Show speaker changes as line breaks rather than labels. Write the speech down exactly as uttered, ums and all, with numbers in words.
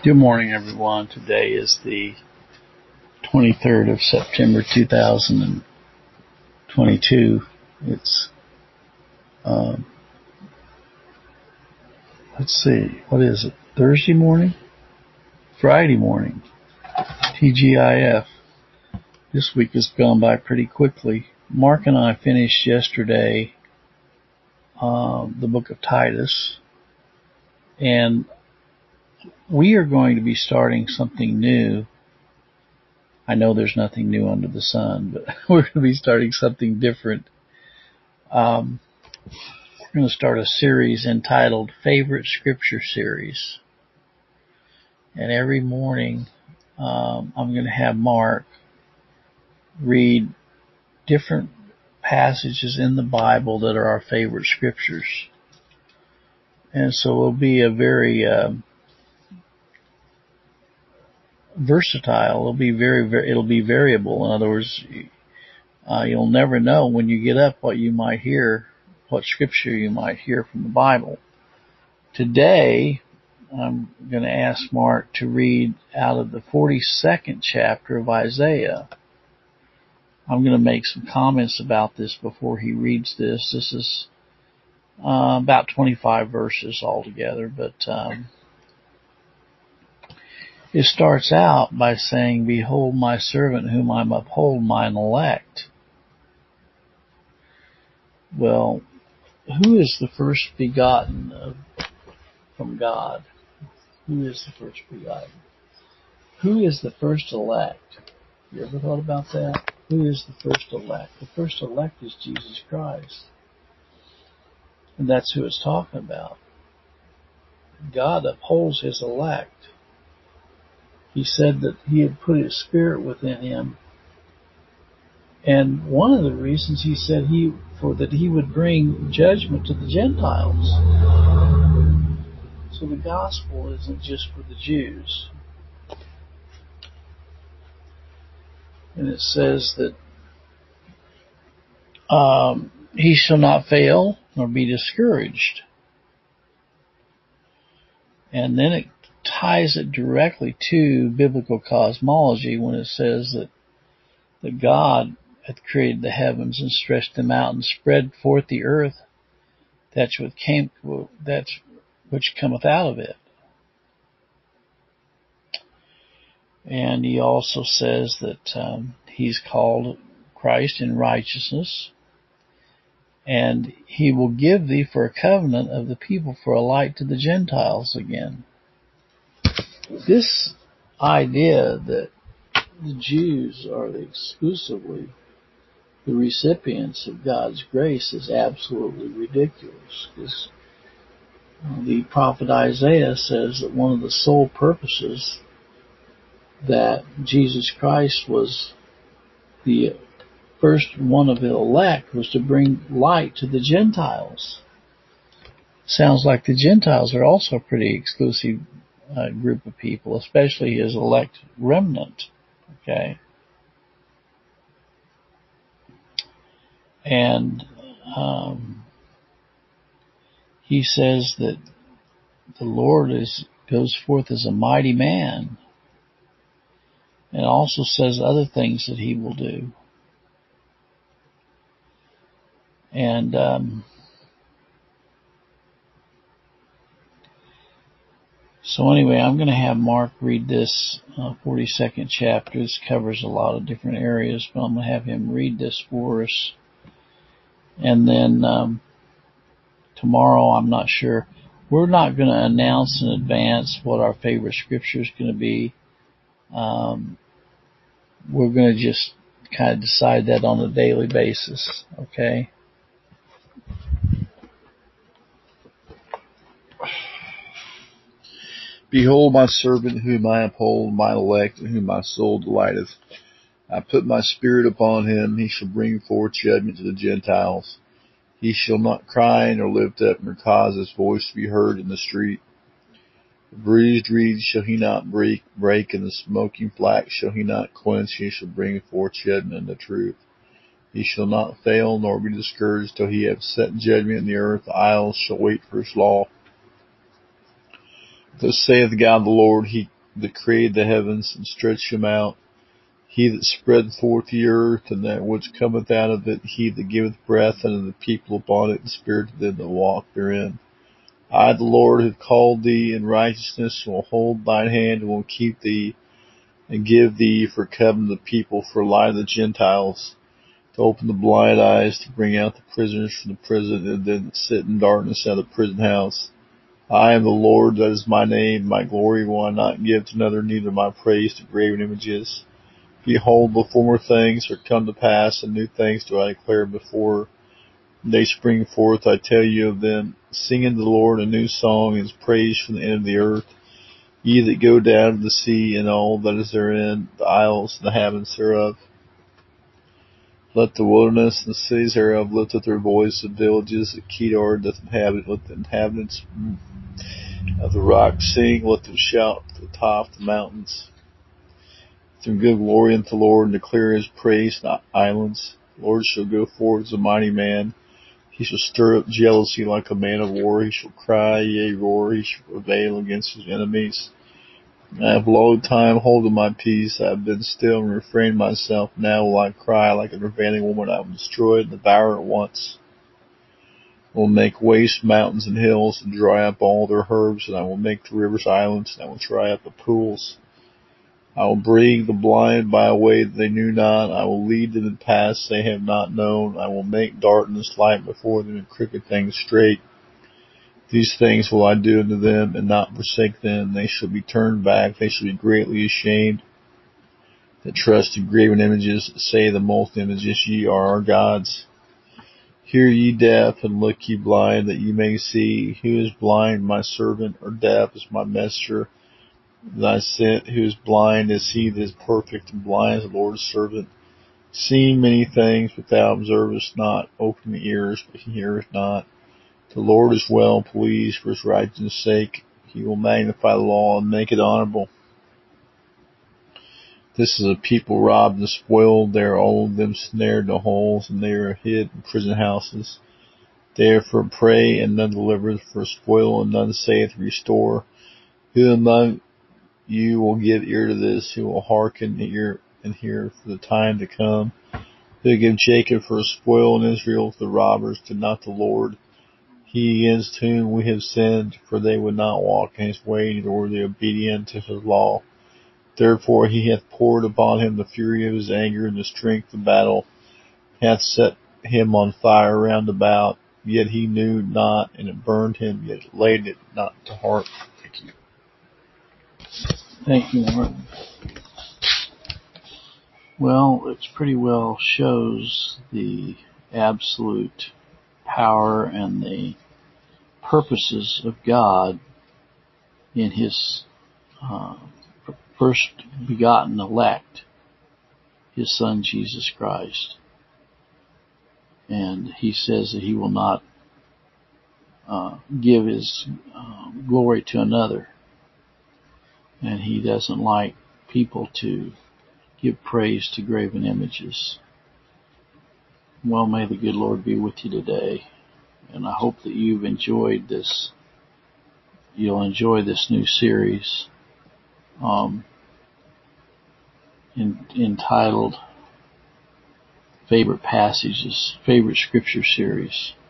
Good morning, everyone. Today is the twenty-third of September, two thousand twenty-two. It's, um, let's see, what is it? Thursday morning? Friday morning. T G I F. This week has gone by pretty quickly. Mark and I finished yesterday um, the book of Titus, and we are going to be starting something new. I know there's nothing new under the sun, but we're going to be starting something different. Um, we're going to start a series entitled Favorite Scripture Series. And every morning, um, I'm going to have Mark read different passages in the Bible that are our favorite scriptures. And so it'll be a very um, versatile. It'll be very, very, it'll be variable. In other words, uh, you'll never know when you get up what you might hear, what scripture you might hear from the Bible. Today, I'm going to ask Mark to read out of the forty-second chapter of Isaiah. I'm going to make some comments about this before he reads this. This is uh, about twenty-five verses altogether, but um, it starts out by saying, "Behold my servant whom I uphold, mine elect." Well, who is the first begotten of, from God? Who is the first begotten? Who is the first elect? You ever thought about that? Who is the first elect? The first elect is Jesus Christ. And that's who it's talking about. God upholds his elect. He said that he had put his spirit within him. And one of the reasons he said he for that he would bring judgment to the Gentiles. So the gospel isn't just for the Jews. And it says that um, he shall not fail nor be discouraged. And then it ties it directly to biblical cosmology when it says that, that God hath created the heavens and stretched them out and spread forth the earth, that's what came, that's which cometh out of it. And he also says that um, he's called Christ in righteousness, and he will give thee for a covenant of the people for a light to the Gentiles again. This idea that the Jews are exclusively the recipients of God's grace is absolutely ridiculous. Because the prophet Isaiah says that one of the sole purposes that Jesus Christ was the first one of the elect was to bring light to the Gentiles. Sounds like the Gentiles are also a pretty exclusive uh, group of people, especially his elect remnant. Okay. And um, he says that the Lord is goes forth as a mighty man, and also says other things that he will do. And um, so anyway, I'm going to have Mark read this uh, forty-second chapter. This covers a lot of different areas, but I'm going to have him read this for us. And then um, tomorrow, I'm not sure. We're not going to announce in advance what our favorite scripture is going to be. Um, we're going to just kind of decide that on a daily basis, okay?
Behold my servant whom I uphold, my elect, in whom my soul delighteth. I put my spirit upon him, he shall bring forth judgment to the Gentiles. He shall not cry nor lift up, nor cause his voice to be heard in the street. The bruised reed shall he not break, break, and the smoking flax shall he not quench. He shall bring forth judgment and the truth. He shall not fail nor be discouraged till he have set judgment in the earth. The isles shall wait for his law. Thus saith God the Lord, he that created the heavens and stretched them out, he that spread forth the earth, and that which cometh out of it, he that giveth breath unto the people upon it, and spirit to them that walk therein. I, the Lord, have called thee in righteousness, will hold thine hand, and will keep thee, and give thee for covenant the people, for light of the Gentiles, to open the blind eyes, to bring out the prisoners from the prison, and then sit in darkness out of the prison house. I am the Lord, that is my name. My glory will I not give to another, neither my praise to graven images. Behold, the former things are come to pass, and new things do I declare before they spring forth. I tell you of them. Sing unto the Lord a new song, his praise from the end of the earth. Ye that go down to the sea, and all that is therein, the isles, and the inhabitants thereof. Let the wilderness and the cities thereof lift up their voice, the villages that Kedar doth inhabit. Let the inhabitants of the rock sing, let them shout to the top of the mountains. Let them give glory unto the Lord, and declare his praise in the islands. The Lord shall go forth as a mighty man. He shall stir up jealousy like a man of war. He shall cry, yea, roar. He shall prevail against his enemies. I have long time holden my peace. I have been still and refrained myself. Now will I cry like a prevailing woman. I will destroy and devour at once. I will make waste mountains and hills, and dry up all their herbs, and I will make the rivers islands, and I will dry up the pools. I will bring the blind by a way that they knew not. I will lead them in paths they have not known. I will make darkness light before them, and crooked things straight. These things will I do unto them, and not forsake them. They shall be turned back. They shall be greatly ashamed that trust in graven images, that say the molten images, ye are our gods. Hear ye deaf, and look ye blind, that ye may see. Who is blind? My servant, or deaf is my messenger that I sent. Who is blind is he that is perfect, and blind is the Lord's servant. Seeing many things, but thou observest not. Open the ears, but he heareth not. The Lord is well pleased for his righteousness' sake. He will magnify the law and make it honorable. This is a people robbed and spoiled. They are all of them snared to holes, and they are hid in prison houses. They are for prey, and none delivereth, for spoil, and none saith restore. Who among you will give ear to this? Who will hearken ear and hear for the time to come? Who will give Jacob for a spoil, and Israel to the robbers? Did not the Lord, he against whom we have sinned, for they would not walk in his way, neither were they obedient to his law. Therefore he hath poured upon him the fury of his anger, and the strength of battle hath set him on fire round about. Yet he knew not, and it burned him, yet it laid it not to heart. Thank you.
Thank you, Martin. Well, it pretty well shows the absolute power and the purposes of God in his uh, first begotten elect, his Son Jesus Christ. And he says that he will not uh, give his uh, glory to another. And he doesn't like people to give praise to graven images. Well, may the good Lord be with you today. And I hope that you've enjoyed this. You'll enjoy this new series um, in, entitled Favorite Passages, Favorite Scripture Series.